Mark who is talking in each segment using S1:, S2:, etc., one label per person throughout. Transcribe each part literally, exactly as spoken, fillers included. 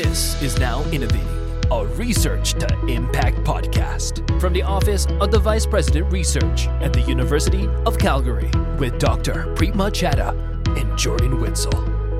S1: This is Now Innovating, a Research to Impact podcast from the Office of the Vice President Research at the University of Calgary with Doctor Preetma Chadha and Jordan Witzel.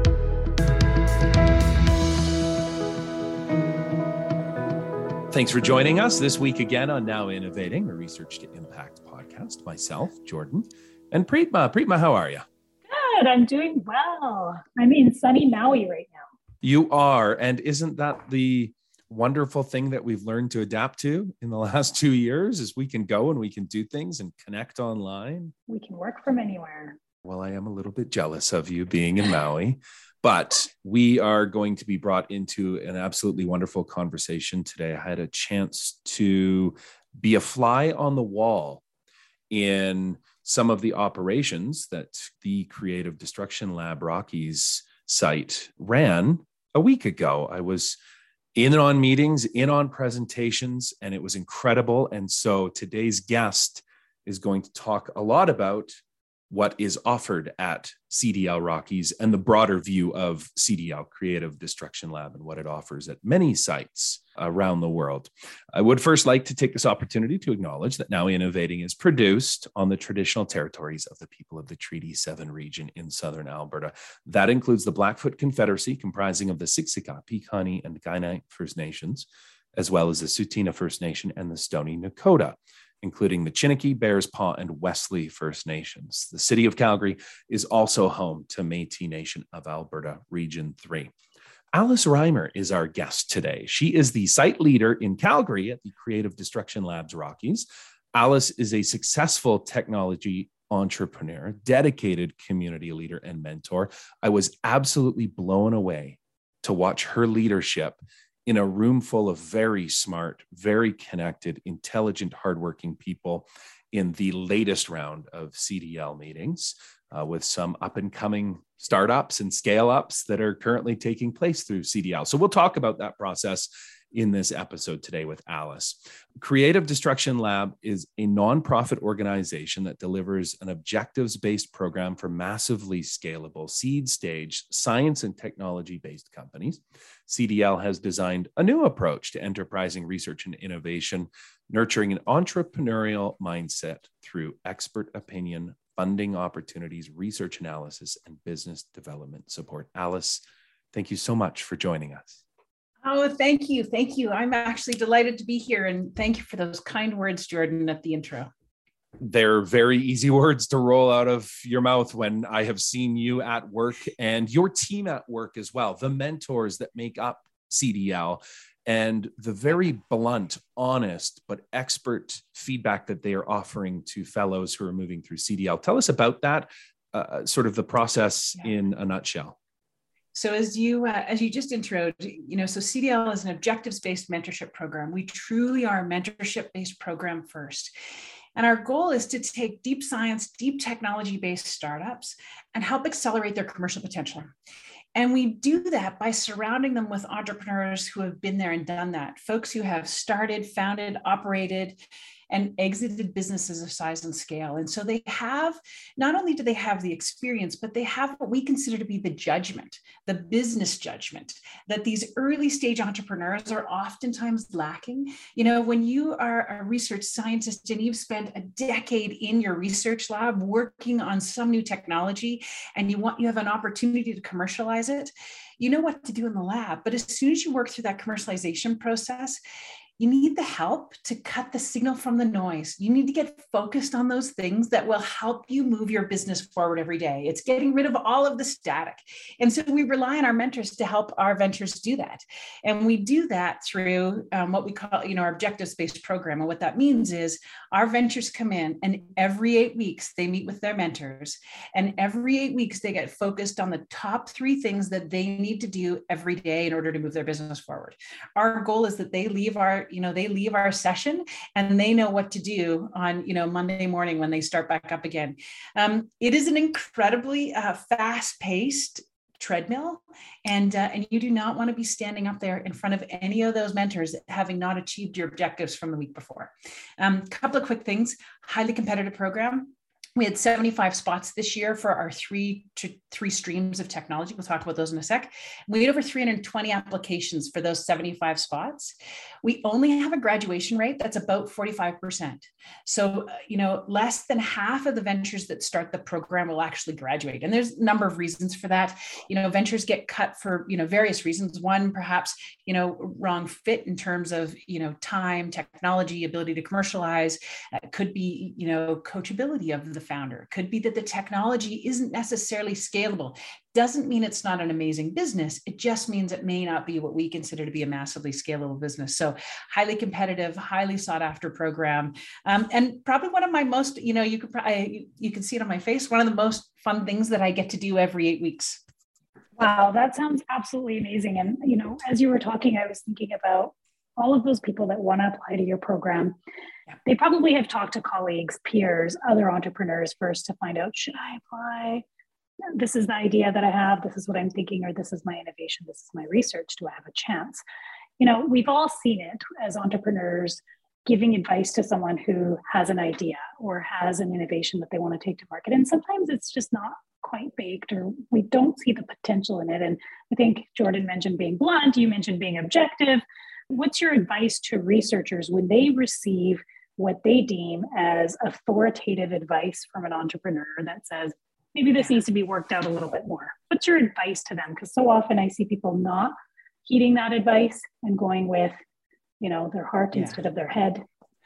S2: Thanks for joining us this week again on Now Innovating, a Research to Impact podcast. Myself, Jordan, and Preetma. Preetma, how are you?
S3: Good, I'm doing well. I'm in sunny Maui right now.
S2: You are, and isn't that the wonderful thing that we've learned to adapt to in the last two years is we can go and we can do things and connect online.
S3: We can work from anywhere.
S2: Well, I am a little bit jealous of you being in Maui, but we are going to be brought into an absolutely wonderful conversation today. I had a chance to be a fly on the wall in some of the operations that the Creative Destruction Lab Rockies site ran a week ago. I was in on meetings, in on presentations, and it was incredible. And so today's guest is going to talk a lot about what is offered at C D L Rockies and the broader view of C D L, Creative Destruction Lab, and what it offers at many sites around the world. I would first like to take this opportunity to acknowledge that Now Innovating is produced on the traditional territories of the people of the Treaty seven region in southern Alberta. That includes the Blackfoot Confederacy, comprising of the Siksika, Piikani, and Kainai First Nations, as well as the Tsuut'ina First Nation and the Stoney Nakoda, including the Chiniki, Bears Paw, and Wesley First Nations. The city of Calgary is also home to Métis Nation of Alberta, Region three. Alice Reimer is our guest today. She is the site leader in Calgary at the Creative Destruction Labs Rockies. Alice is a successful technology entrepreneur, dedicated community leader, and mentor. I was absolutely blown away to watch her leadership in a room full of very smart, very connected, intelligent, hardworking people in the latest round of C D L meetings uh, with some up and coming startups and scale ups that are currently taking place through C D L. So we'll talk about that process in this episode today with Alice. Creative Destruction Lab is a nonprofit organization that delivers an objectives-based program for massively scalable seed stage science and technology-based companies. C D L has designed a new approach to enterprising research and innovation, nurturing an entrepreneurial mindset through expert opinion, funding opportunities, research analysis, and business development support. Alice, thank you so much for joining us.
S4: Oh, thank you. Thank you. I'm actually delighted to be here. And thank you for those kind words, Jordan, at the intro.
S2: They're very easy words to roll out of your mouth when I have seen you at work and your team at work as well, the mentors that make up C D L and the very blunt, honest, but expert feedback that they are offering to fellows who are moving through C D L. Tell us about that, uh, sort of the process yeah. in a nutshell.
S4: So as you uh, as you just introed, you know, so C D L is an objectives-based mentorship program. We truly are a mentorship-based program first. And our goal is to take deep science, deep technology-based startups and help accelerate their commercial potential. And we do that by surrounding them with entrepreneurs who have been there and done that, folks who have started, founded, operated, and exited businesses of size and scale. And so they have, not only do they have the experience, but they have what we consider to be the judgment, the business judgment that these early stage entrepreneurs are oftentimes lacking. You know, when you are a research scientist and you've spent a decade in your research lab working on some new technology and you want, you have an opportunity to commercialize it, you know what to do in the lab. But as soon as you work through that commercialization process, you need the help to cut the signal from the noise. You need to get focused on those things that will help you move your business forward every day. It's getting rid of all of the static. And so we rely on our mentors to help our ventures do that. And we do that through um, what we call, you know, our objectives-based program. And what that means is our ventures come in and every eight weeks they meet with their mentors. And every eight weeks they get focused on the top three things that they need to do every day in order to move their business forward. Our goal is that they leave our you know, they leave our session and they know what to do on, you know, Monday morning when they start back up again. Um, it is an incredibly uh, fast-paced treadmill, and uh, and you do not want to be standing up there in front of any of those mentors having not achieved your objectives from the week before. A um, couple of quick things: highly competitive program. We had seventy-five spots this year for our three to three streams of technology. We'll talk about those in a sec. We had over three hundred twenty applications for those seventy-five spots. We only have a graduation rate that's about forty-five percent. So, you know, less than half of the ventures that start the program will actually graduate. And there's a number of reasons for that. You know, ventures get cut for, you know, various reasons. One, perhaps, you know, wrong fit in terms of, you know, time, technology, ability to commercialize. Uh, could be, you know, coachability of the founder. Could be that the technology isn't necessarily scalable. Doesn't mean it's not an amazing business. It just means it may not be what we consider to be a massively scalable business. So highly competitive, highly sought after program. Um, and probably one of my most, you know, you could probably, you can see it on my face, one of the most fun things that I get to do every eight weeks.
S3: Wow, that sounds absolutely amazing. And, you know, as you were talking, I was thinking about all of those people that want to apply to your program. Yeah. They probably have talked to colleagues, peers, other entrepreneurs first to find out, should I apply? This is the idea that I have. This is what I'm thinking, or this is my innovation. This is my research. Do I have a chance? You know, we've all seen it as entrepreneurs giving advice to someone who has an idea or has an innovation that they want to take to market. And sometimes it's just not quite baked, or we don't see the potential in it. And I think Jordan mentioned being blunt. You mentioned being objective. What's your advice to researchers when they receive what they deem as authoritative advice from an entrepreneur that says, maybe this needs to be worked out a little bit more? What's your advice to them? Because so often I see people not heeding that advice and going with, you know, their heart yeah. instead of their head.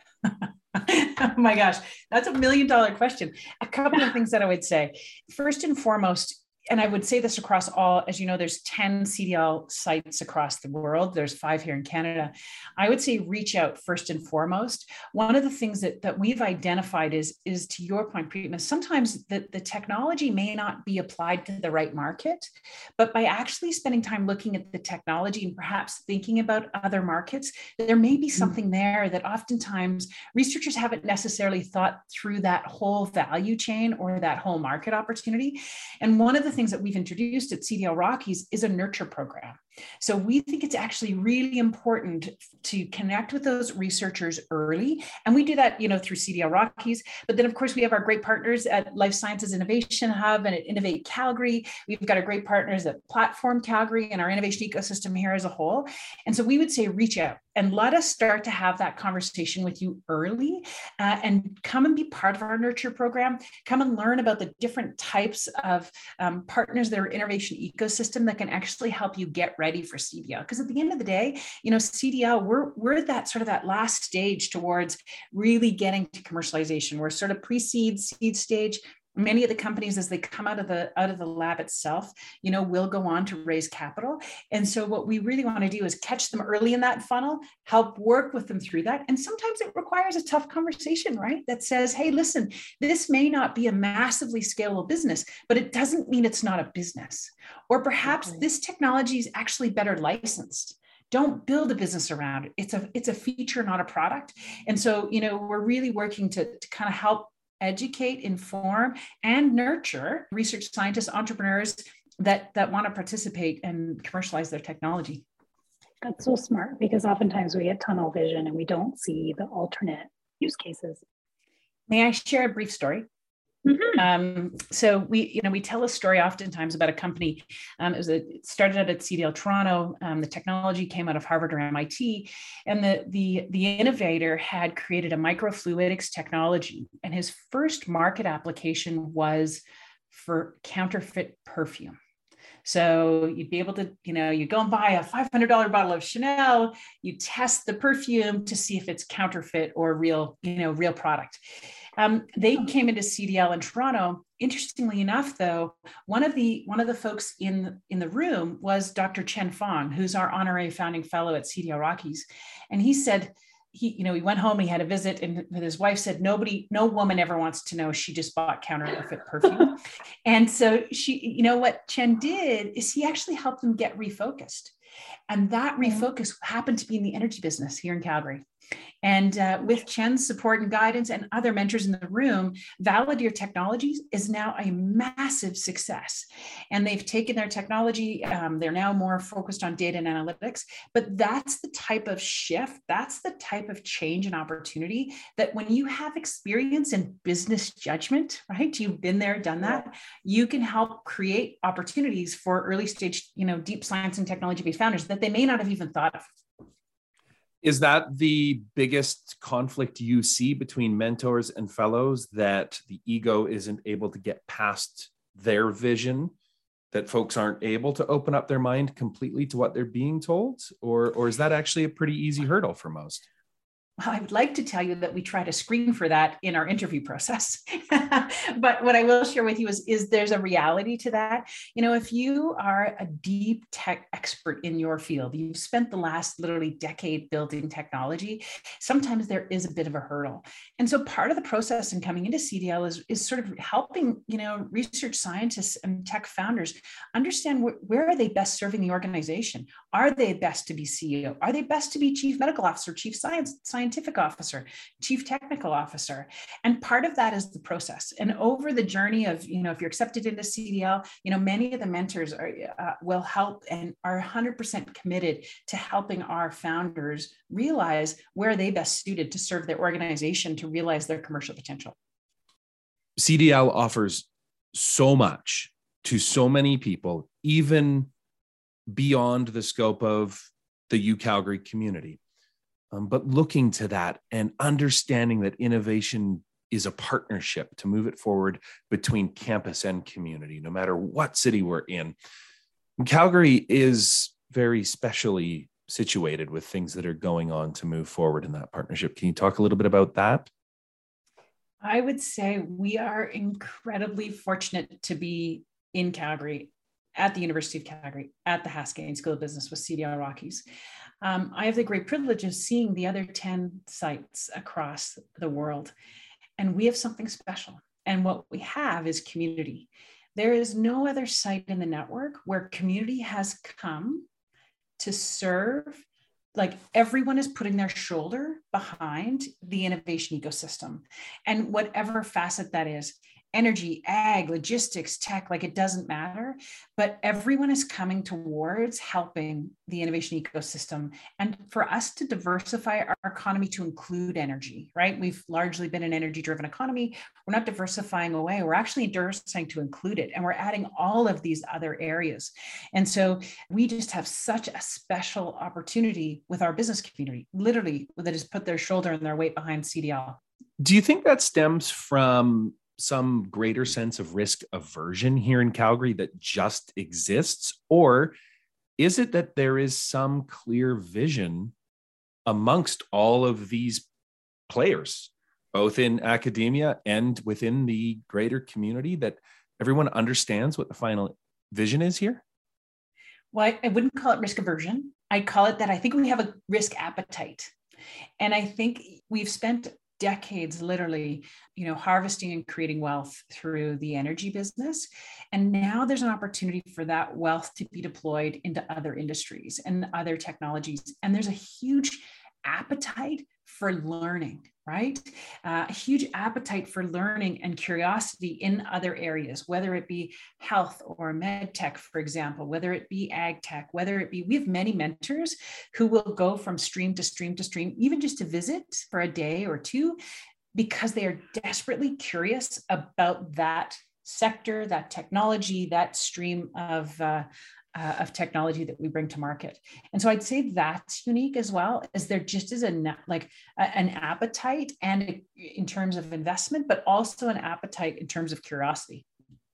S4: Oh my gosh, that's a million dollar question. A couple of things that I would say. First and foremost, and I would say this across all, as you know, there's ten C D L sites across the world. There's five here in Canada. I would say reach out first and foremost. One of the things that, that we've identified is, is to your point, Preetma, sometimes the, the technology may not be applied to the right market, but by actually spending time looking at the technology and perhaps thinking about other markets, there may be something there that oftentimes researchers haven't necessarily thought through that whole value chain or that whole market opportunity. And one of the things that we've introduced at C D L Rockies is a nurture program. So we think it's actually really important to connect with those researchers early. And we do that, you know, through C D L Rockies. But then, of course, we have our great partners at Life Sciences Innovation Hub and at Innovate Calgary. We've got our great partners at Platform Calgary and our innovation ecosystem here as a whole. And so we would say reach out and let us start to have that conversation with you early uh, and come and be part of our nurture program. Come and learn about the different types of um, partners that are innovation ecosystem that can actually help you get ready for C D L. Because at the end of the day, you know, C D L, we're, we're at that sort of that last stage towards really getting to commercialization. We're sort of pre-seed, seed stage. Many of the companies, as they come out of the out of the lab itself, you know, will go on to raise capital. And so what we really want to do is catch them early in that funnel, help work with them through that. And sometimes it requires a tough conversation, right? That says, hey, listen, this may not be a massively scalable business, but it doesn't mean it's not a business. Or perhaps okay. this technology is actually better licensed. Don't build a business around it. It's a, it's a feature, not a product. And so, you know, we're really working to, to kind of help educate, inform, and nurture research scientists, entrepreneurs that, that want to participate and commercialize their technology.
S3: That's so smart, because oftentimes we get tunnel vision and we don't see the alternate use cases.
S4: May I share a brief story? Mm-hmm. Um, so we, you know, we tell a story oftentimes about a company. Um, it was a, it started out at C D L Toronto. Um, the technology came out of Harvard or M I T, and the the the innovator had created a microfluidics technology, and his first market application was for counterfeit perfume. So you'd be able to, you know, you go and buy a five hundred dollars bottle of Chanel, you test the perfume to see if it's counterfeit or real, you know, real product. Um, they came into C D L in Toronto. Interestingly enough, though, one of the one of the folks in, in the room was Doctor Chen Fong, who's our honorary founding fellow at C D L Rockies. And he said, he, you know, he went home, he had a visit, and his wife said, nobody, no woman ever wants to know she just bought counterfeit perfume. And so she, you know, what Chen did is he actually helped them get refocused. And that refocus happened to be in the energy business here in Calgary. And uh, with Chen's support and guidance and other mentors in the room, Valideer Technologies is now a massive success. And they've taken their technology, um, they're now more focused on data and analytics. But that's the type of shift, that's the type of change and opportunity that when you have experience in business judgment, right? You've been there, done that, you can help create opportunities for early stage, you know, deep science and technology-based founders that they may not have even thought of.
S2: Is that the biggest conflict you see between mentors and fellows, that the ego isn't able to get past their vision, that folks aren't able to open up their mind completely to what they're being told? Or, or is that actually a pretty easy hurdle for most?
S4: Well, I would like to tell you that we try to screen for that in our interview process. But what I will share with you is, is there's a reality to that. You know, if you are a deep tech expert in your field, you've spent the last literally decade building technology, sometimes there is a bit of a hurdle. And so part of the process in coming into C D L is, is sort of helping, you know, research scientists and tech founders understand wh- where are they best serving the organization? Are they best to be C E O? Are they best to be chief medical officer, chief science, scientific officer, chief technical officer? And part of that is the process. And over the journey of, you know, if you're accepted into C D L, you know, many of the mentors are, uh, will help and are one hundred percent committed to helping our founders realize where they best suited to serve their organization to realize their commercial potential.
S2: C D L offers so much to so many people, even beyond the scope of the U Calgary community. Um, but looking to that and understanding that innovation is a partnership to move it forward between campus and community, no matter what city we're in. Calgary is very specially situated with things that are going on to move forward in that partnership. Can you talk a little bit about that?
S4: I would say we are incredibly fortunate to be in Calgary, at the University of Calgary, at the Haskayne School of Business with C D L Rockies. Um, I have the great privilege of seeing the other ten sites across the world, and we have something special. And what we have is community. There is no other site in the network where community has come to serve. Like, everyone is putting their shoulder behind the innovation ecosystem, and whatever facet that is. Energy, ag, logistics, tech, like, it doesn't matter, but everyone is coming towards helping the innovation ecosystem. And for us to diversify our economy to include energy, right? We've largely been an energy driven economy. We're not diversifying away. We're actually diversifying to include it. And we're adding all of these other areas. And so we just have such a special opportunity with our business community, literally, that has put their shoulder and their weight behind C D L.
S2: Do you think that stems from some greater sense of risk aversion here in Calgary that just exists? Or is it that there is some clear vision amongst all of these players, both in academia and within the greater community, that everyone understands what the final vision is here?
S4: Well, I, I wouldn't call it risk aversion. I call it that I think we have a risk appetite. And I think we've spent decades, literally, you know, harvesting and creating wealth through the energy business. And now there's an opportunity for that wealth to be deployed into other industries and other technologies. And there's a huge appetite for learning, right? Uh, a huge appetite for learning and curiosity in other areas, whether it be health or med tech, for example, whether it be ag tech, whether it be, we have many mentors who will go from stream to stream to stream, even just to visit for a day or two, because they are desperately curious about that sector, that technology, that stream of uh, Uh, of technology that we bring to market. And so I'd say that's unique as well, as there just is a like a, an appetite and a, in terms of investment, but also an appetite in terms of curiosity.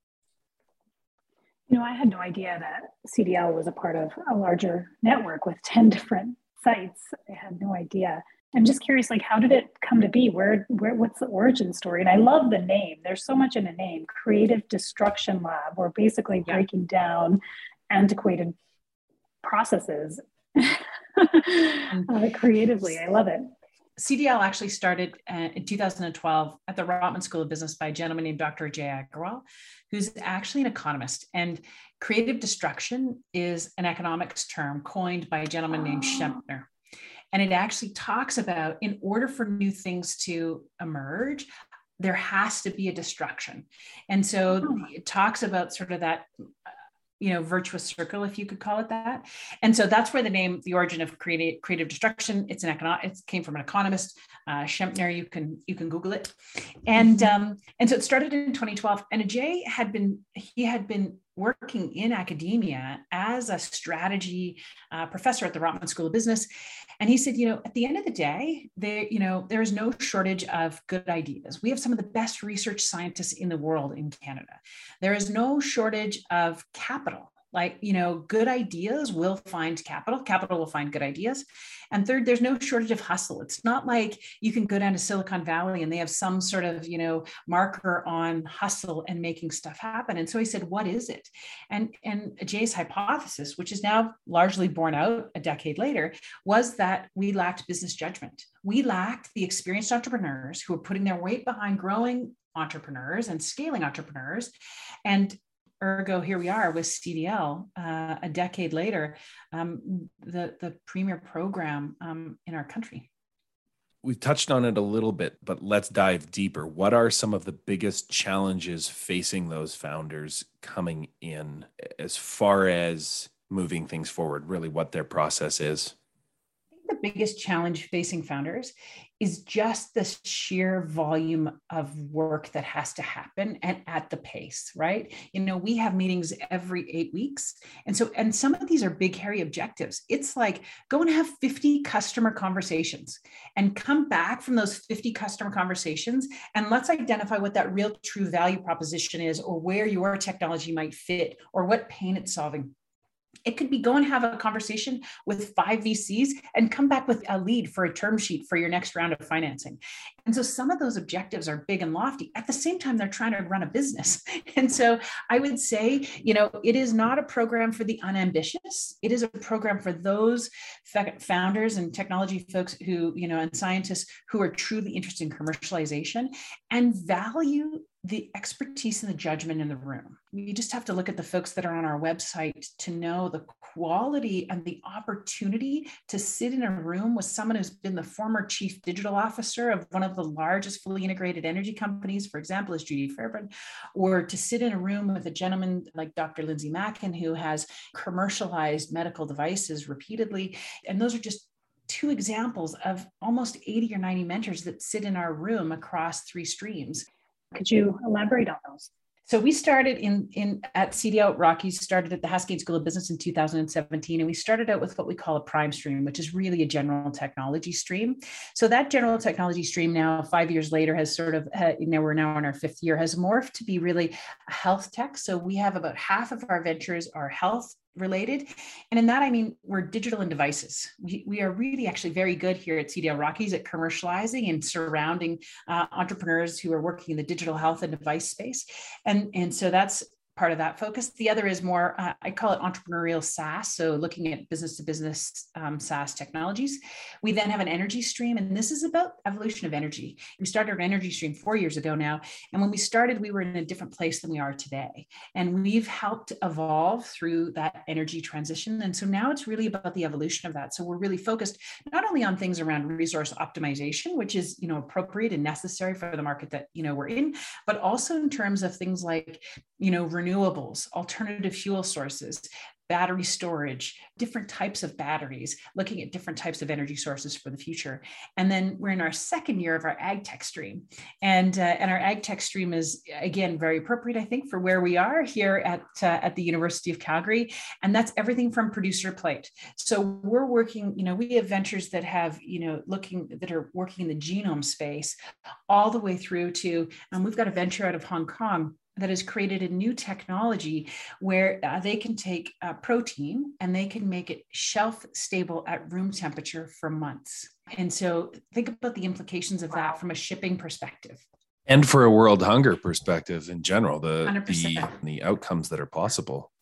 S3: You know, I had no idea that C D L was a part of a larger network with ten different sites. I had no idea. I'm just curious, like, how did it come to be? Where, where, what's the origin story? And I love the name. There's so much in a name. Creative Destruction Lab. We're basically
S4: Yeah.
S3: breaking down antiquated processes uh, creatively. I love it.
S4: C D L actually started uh, in two thousand twelve at the Rotman School of Business by a gentleman named Doctor Jay Agarwal, who's actually an economist. And creative destruction is an economics term coined by a gentleman named Schempner. And it actually talks about, in order for new things to emerge, there has to be a destruction. And so oh. it talks about sort of that, you know, virtuous circle, if you could call it that. And so that's where the name, the origin of creative, creative destruction, it's an econo- it came from an economist, uh, Schempner, you can, you can Google it. And, mm-hmm. um, and so it started in twenty twelve, and Ajay had been, he had been working in academia as a strategy uh, professor at the Rotman School of Business. And he said, you know, at the end of the day, there, you know, there is no shortage of good ideas. We have some of the best research scientists in the world in Canada. There is no shortage of capital. Like, you know, good ideas will find capital. Capital will find good ideas. And third, there's no shortage of hustle. It's not like you can go down to Silicon Valley and they have some sort of, you know, marker on hustle and making stuff happen. And so he said, what is it? And, and Ajay's hypothesis, which is now largely borne out a decade later, was that we lacked business judgment. We lacked the experienced entrepreneurs who were putting their weight behind growing entrepreneurs and scaling entrepreneurs. And ergo, here we are with C D L uh, a decade later, um, the, the premier program um, in our country.
S2: We've touched on it a little bit, but let's dive deeper. What are some of the biggest challenges facing those founders coming in as far as moving things forward, really what their process is?
S4: The biggest challenge facing founders is just the sheer volume of work that has to happen and at the pace, right? You know, we have meetings every eight weeks. And so, and some of these are big, hairy objectives. It's like, go and have fifty customer conversations and come back from those fifty customer conversations. And let's identify what that real true value proposition is, or where your technology might fit, or what pain it's solving. It could be go and have a conversation with five V Cs and come back with a lead for a term sheet for your next round of financing. And so some of those objectives are big and lofty. At the same time, they're trying to run a business. And so I would say, you know, it is not a program for the unambitious. It is a program for those founders and technology folks who, you know, and scientists who are truly interested in commercialization and value the expertise and the judgment in the room. You just have to look at the folks that are on our website to know the quality and the opportunity to sit in a room with someone who's been the former chief digital officer of one of the largest fully integrated energy companies, for example, is Judy Fairbairn, or to sit in a room with a gentleman like Doctor Lindsay Mackin, who has commercialized medical devices repeatedly. And those are just two examples of almost eighty or ninety mentors that sit in our room across three streams.
S3: Could you elaborate on those?
S4: So we started in, in at C D L Rockies, started at the Haskayne School of Business in two thousand seventeen. And we started out with what we call a prime stream, which is really a general technology stream. So that general technology stream now, five years later, has sort of, uh, you know, we're now in our fifth year, has morphed to be really a health tech. So we have about half of our ventures are health related. And in that, I mean, we're digital and devices. We, we are really actually very good here at C D L Rockies at commercializing and surrounding uh, entrepreneurs who are working in the digital health and device space. And, and so that's part of that focus. The other is more, uh, I call it entrepreneurial SaaS. So looking at business to business um, SaaS technologies. We then have an energy stream, and this is about evolution of energy. We started an energy stream four years ago now. And when we started, we were in a different place than we are today. And we've helped evolve through that energy transition. And so now it's really about the evolution of that. So we're really focused not only on things around resource optimization, which is, you know, appropriate and necessary for the market that, you know, we're in, but also in terms of things like, you know, renewables, alternative fuel sources, battery storage, different types of batteries, looking at different types of energy sources for the future. And then we're in our second year of our ag tech stream. And, uh, and our ag tech stream is, again, very appropriate, I think, for where we are here at, uh, at the University of Calgary. And that's everything from producer plate. So we're working, you know, we have ventures that have, you know, looking, that are working in the genome space all the way through to, um, we've got a venture out of Hong Kong that has created a new technology where uh, they can take uh, protein and they can make it shelf stable at room temperature for months. And so think about the implications of that from a shipping perspective.
S2: And for a world hunger perspective in general, the, the, the outcomes that are possible.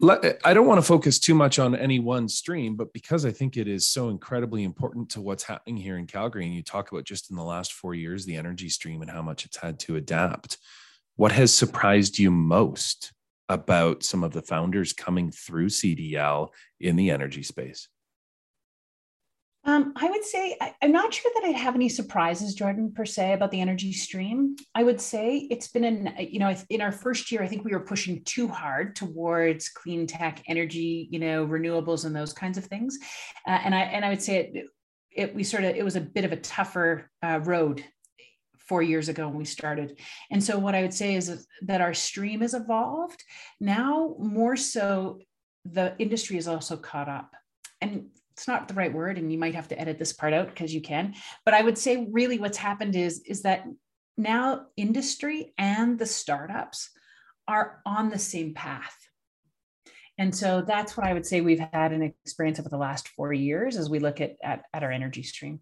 S2: I don't want to focus too much on any one stream, but because I think it is so incredibly important to what's happening here in Calgary, and you talk about just in the last four years, the energy stream and how much it's had to adapt. What has surprised you most about some of the founders coming through C D L in the energy space?
S4: Um, I would say, I, I'm not sure that I'd have any surprises, Jordan, per se, about the energy stream. I would say it's been, an, you know, in our first year, I think we were pushing too hard towards clean tech, energy, you know, renewables and those kinds of things. Uh, and I and I would say it, it, we sort of, it was a bit of a tougher uh, road four years ago when we started. And so what I would say is that our stream has evolved. Now, more so, the industry is also caught up. And it's not the right word, and you might have to edit this part out because you can, but I would say really what's happened is, is that now industry and the startups are on the same path. And so that's what I would say we've had an experience over the last four years as we look at, at, at our energy stream.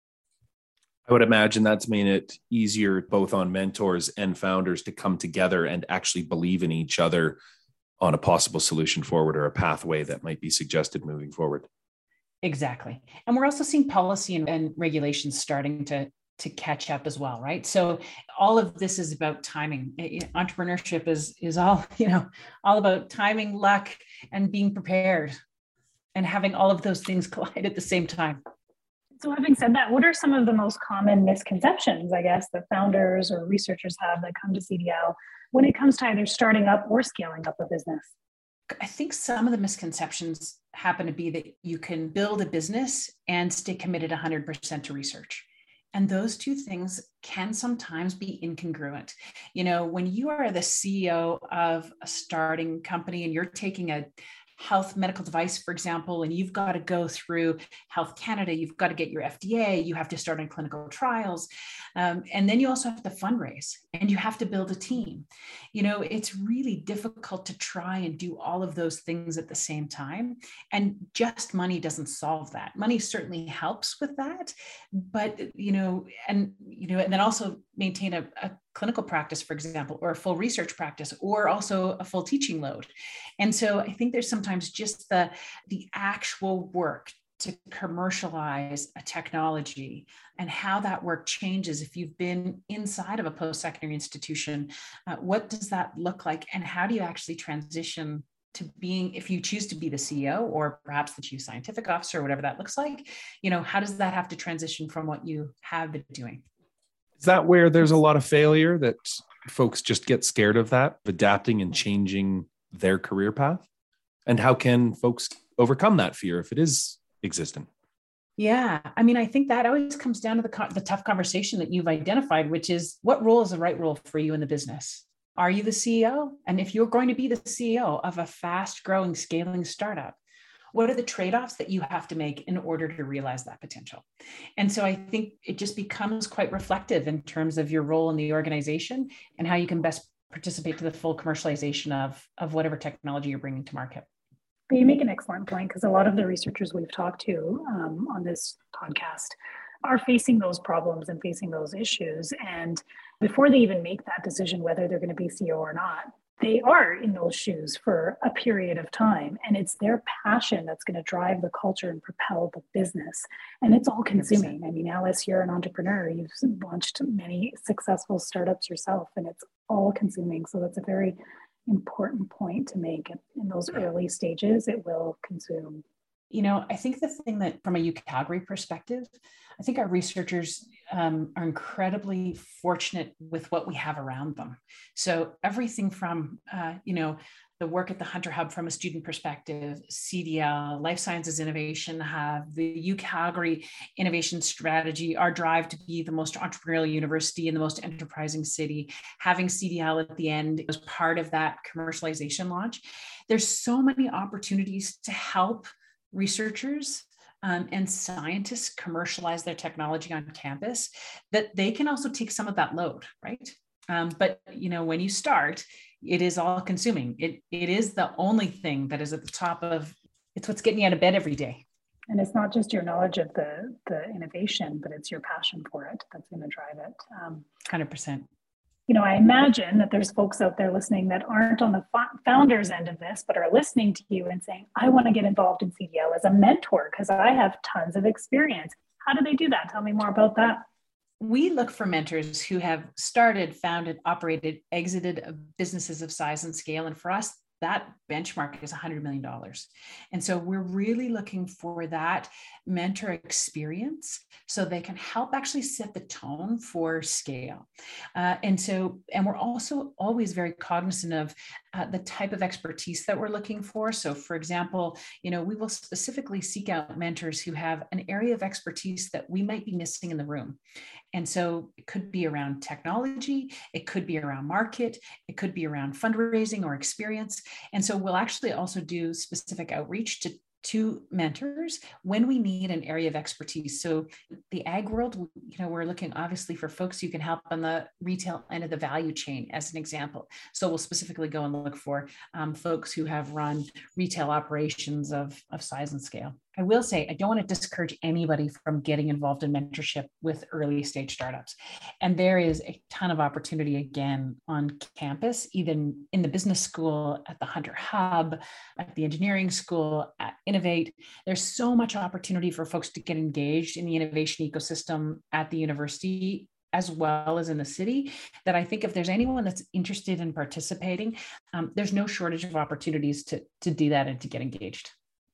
S2: I would imagine that's made it easier both on mentors and founders to come together and actually believe in each other on a possible solution forward or a pathway that might be suggested moving forward.
S4: Exactly. And we're also seeing policy and, and regulations starting to, to catch up as well, right? So all of this is about timing. Entrepreneurship is, is all, you know, all about timing, luck, and being prepared and having all of those things collide at the same time.
S3: So having said that, what are some of the most common misconceptions, I guess, that founders or researchers have that come to C D L when it comes to either starting up or scaling up a business?
S4: I think some of the misconceptions happen to be that you can build a business and stay committed one hundred percent to research. And those two things can sometimes be incongruent. You know, when you are the C E O of a starting company and you're taking a health medical device, for example, and you've got to go through Health Canada, you've got to get your F D A, you have to start on clinical trials. Um, and then you also have to fundraise and you have to build a team. You know, it's really difficult to try and do all of those things at the same time. And just money doesn't solve that. Money certainly helps with that, but, you know, and, you know, and then also maintain a, a clinical practice, for example, or a full research practice, or also a full teaching load. And so I think there's sometimes just the, the actual work to commercialize a technology and how that work changes if you've been inside of a post-secondary institution. Uh, what does that look like? And how do you actually transition to being, if you choose to be the C E O or perhaps the chief scientific officer, whatever that looks like, you know, how does that have to transition from what you have been doing?
S2: Is that where there's a lot of failure, that folks just get scared of that, adapting and changing their career path? And how can folks overcome that fear if it is existent?
S4: Yeah, I mean, I think that always comes down to the, the tough conversation that you've identified, which is what role is the right role for you in the business? Are you the C E O? And if you're going to be the C E O of a fast growing, scaling startup, what are the trade-offs that you have to make in order to realize that potential? And so I think it just becomes quite reflective in terms of your role in the organization and how you can best participate to the full commercialization of, of whatever technology you're bringing to market.
S3: But you make an excellent point, because a lot of the researchers we've talked to um, on this podcast are facing those problems and facing those issues. And before they even make that decision, whether they're going to be C E O or not, they are in those shoes for a period of time. And it's their passion that's going to drive the culture and propel the business. And it's all consuming. I mean, Alice, you're an entrepreneur. You've launched many successful startups yourself, and it's all consuming. So that's a very important point to make. In those early stages, it will consume.
S4: You know, I think the thing that from a U Calgary perspective, I think our researchers um, are incredibly fortunate with what we have around them. So everything from, uh, you know, the work at the Hunter Hub from a student perspective, C D L, Life Sciences Innovation Hub, the U Calgary Innovation Strategy, our drive to be the most entrepreneurial university and the most enterprising city, having C D L at the end as part of that commercialization launch. There's so many opportunities to help researchers um, and scientists commercialize their technology on campus that they can also take some of that load, right? Um, but you know, when you start, it is all consuming. It it is the only thing that is at the top of. It's what's getting you out of bed every day.
S3: And it's not just your knowledge of the the innovation, but it's your passion for it that's going to drive it. Um,
S4: one hundred percent.
S3: You know, I imagine that there's folks out there listening that aren't on the founders end of this, but are listening to you and saying, I want to get involved in C D L as a mentor because I have tons of experience. How do they do that? Tell me more about that.
S4: We look for mentors who have started, founded, operated, exited businesses of size and scale. And for us, that benchmark is one hundred million dollars. And so we're really looking for that mentor experience so they can help actually set the tone for scale. Uh, and so, and we're also always very cognizant of uh, the type of expertise that we're looking for. So for example, you know, we will specifically seek out mentors who have an area of expertise that we might be missing in the room. And so it could be around technology, it could be around market, it could be around fundraising or experience. And so we'll actually also do specific outreach to to mentors when we need an area of expertise. So the ag world, you know, we're looking obviously for folks who can help on the retail end of the value chain, as an example. So we'll specifically go and look for um, folks who have run retail operations of, of size and scale. I will say, I don't want to discourage anybody from getting involved in mentorship with early stage startups. And there is a ton of opportunity again on campus, even in the business school, at the Hunter Hub, at the engineering school, at Innovate. There's so much opportunity for folks to get engaged in the innovation ecosystem at the university, as well as in the city, that I think if there's anyone that's interested in participating, um, there's no shortage of opportunities to, to do that and to get engaged.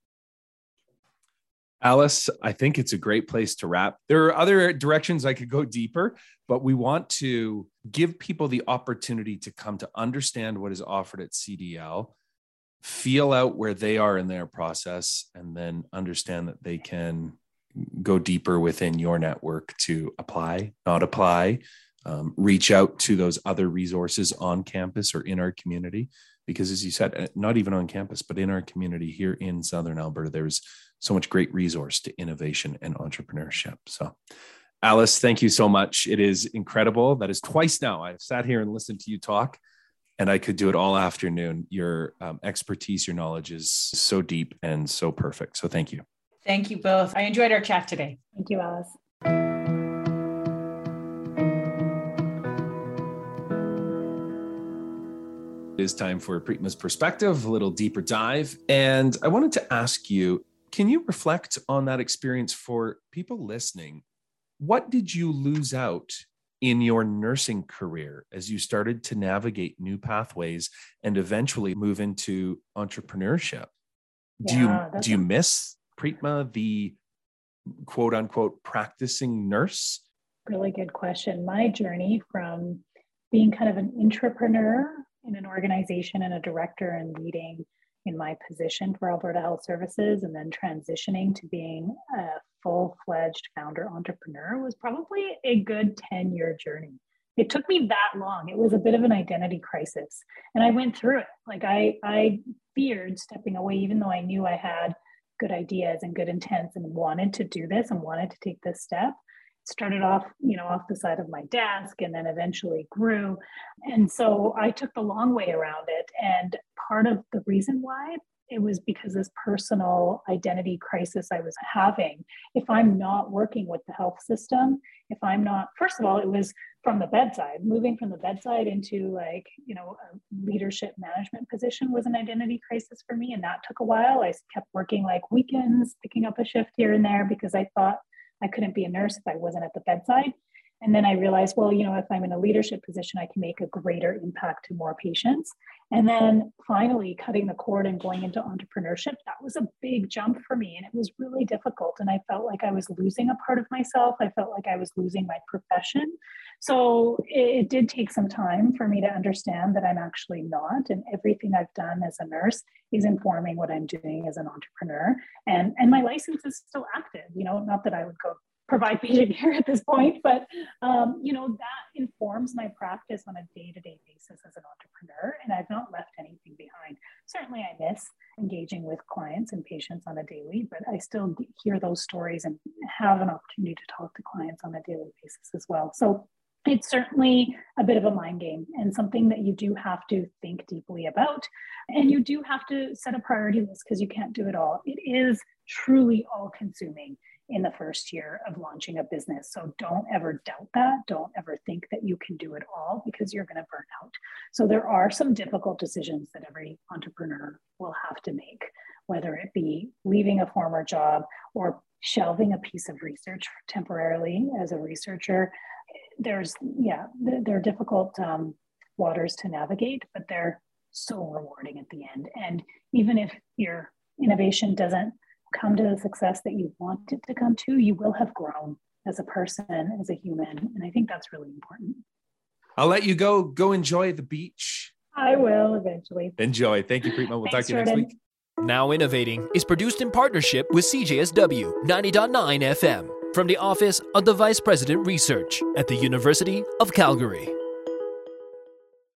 S2: Alice, I think it's a great place to wrap. There are other directions I could go deeper, but we want to give people the opportunity to come to understand what is offered at C D L, feel out where they are in their process, and then understand that they can go deeper within your network to apply, not apply, um, reach out to those other resources on campus or in our community. Because as you said, not even on campus, but in our community here in Southern Alberta, there's so much great resource to innovation and entrepreneurship. So Alice, thank you so much. It is incredible. That is twice now I've sat here and listened to you talk, and I could do it all afternoon. Your um, expertise, your knowledge is so deep and so perfect. So thank you.
S4: Thank you both. I enjoyed our chat today.
S3: Thank you, Alice.
S2: It is time for Preetma's Perspective, a little deeper dive. And I wanted to ask you, can you reflect on that experience for people listening? What did you lose out in your nursing career as you started to navigate new pathways and eventually move into entrepreneurship? Do yeah, you do you miss, Preetma, the quote unquote practicing nurse?
S3: Really good question. My journey from being kind of an intrapreneur in an organization and a director and leading in my position for Alberta Health Services, and then transitioning to being a full-fledged founder entrepreneur was probably a good ten-year journey. It took me that long. It was a bit of an identity crisis, and I went through it. Like I, I feared stepping away, even though I knew I had good ideas and good intents and wanted to do this and wanted to take this step. Started off, you know, off the side of my desk, and then eventually grew. And so I took the long way around it. And part of the reason why, it was because this personal identity crisis I was having. If I'm not working with the health system, if I'm not, first of all, it was from the bedside, moving from the bedside into like, you know, a leadership management position was an identity crisis for me. And that took a while. I kept working like weekends, picking up a shift here and there because I thought I couldn't be a nurse if I wasn't at the bedside. And then I realized, well, you know, if I'm in a leadership position, I can make a greater impact to more patients. And then finally cutting the cord and going into entrepreneurship, that was a big jump for me. And it was really difficult. And I felt like I was losing a part of myself. I felt like I was losing my profession. So it, it did take some time for me to understand that I'm actually not. And everything I've done as a nurse is informing what I'm doing as an entrepreneur. And, and my license is still active, you know, not that I would go provide patient care at this point, but um, you know, that informs my practice on a day-to-day basis as an entrepreneur, and I've not left anything behind. Certainly I miss engaging with clients and patients on a daily, but I still hear those stories and have an opportunity to talk to clients on a daily basis as well. So it's certainly a bit of a mind game and something that you do have to think deeply about. And you do have to set a priority list because you can't do it all. It is truly all-consuming in the first year of launching a business. So don't ever doubt that. Don't ever think that you can do it all because you're going to burn out. So there are some difficult decisions that every entrepreneur will have to make, whether it be leaving a former job or shelving a piece of research temporarily as a researcher. There's, yeah, they're difficult um, waters to navigate, but they're so rewarding at the end. And even if your innovation doesn't come to the success that you want it to come to, you will have grown as a person, as a human. And I think that's really important.
S2: I'll let you go. Go enjoy the beach.
S3: I will eventually.
S2: Enjoy. Thank you, Preetma. We'll
S3: Thanks,
S2: talk to you
S3: Jordan.
S2: next week.
S1: Now Innovating is produced in partnership with C J S W ninety point nine F M from the Office of the Vice President Research at the University of Calgary.